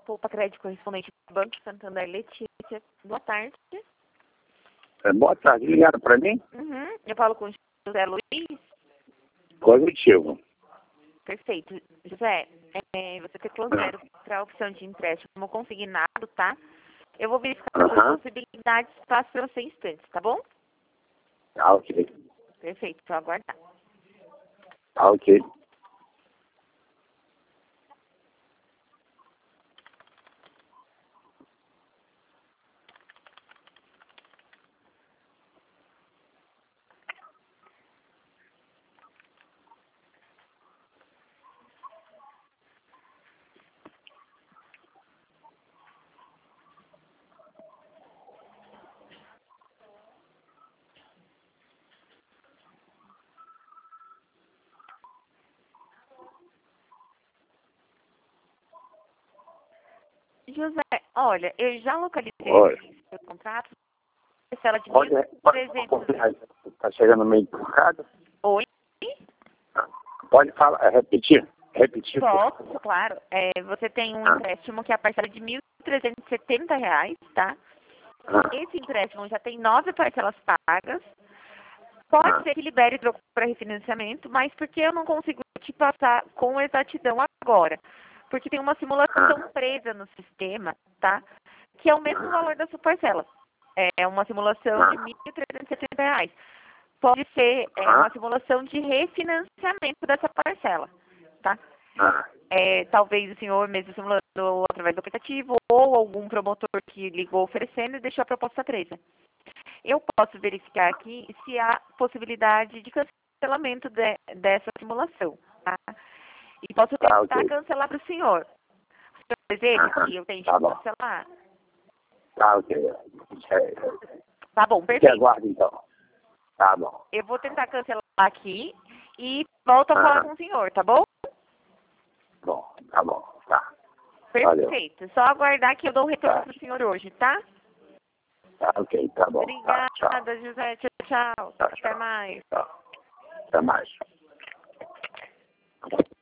Poupa Crédito correspondente ao Banco Santander Letícia. Boa tarde. Boa tarde, ligaram para mim? Eu falo com o José Luiz. Positivo. Perfeito. José, você clicou 0 para a opção de empréstimo consignado, tá? Eu vou verificar as possibilidades, passo para você em instantes, tá bom? Tá ok. Perfeito, só aguardar. Tá ok. José, olha, eu já localizei Oi. o seu contrato, parcela de Pode 1.300. Tá chegando meio empurrado? Oi? Pode falar, repetir? Repetir, por Posso, favor. claro. Você tem um empréstimo que é a parcela de R$ 1.370, tá? Esse empréstimo já tem 9 parcelas pagas. Pode ser que libere troco para refinanciamento, mas porque eu não consigo te passar com exatidão agora? Porque tem uma simulação presa no sistema, tá? Que é o mesmo valor da sua parcela. É uma simulação de R$ 1.370. Pode ser uma simulação de refinanciamento dessa parcela, tá? Talvez o senhor mesmo simulando através do aplicativo ou algum promotor que ligou oferecendo e deixou a proposta presa. Eu posso verificar aqui se há possibilidade de cancelamento dessa simulação, tá? E posso tentar cancelar para o senhor. O senhor deseja que eu tente cancelar? Tá ok. Tá bom, Te perfeito. aguardo então. Tá bom. Eu vou tentar cancelar aqui e volto a falar com o senhor, tá bom? Bom, tá bom. Tá. Perfeito. Só aguardar que eu dou o retorno para o senhor hoje, tá? Tá ok, tá bom. Obrigada, Tá, tchau. José. Tchau, tchau. Tá, Até tchau. mais. Tchau. Até mais.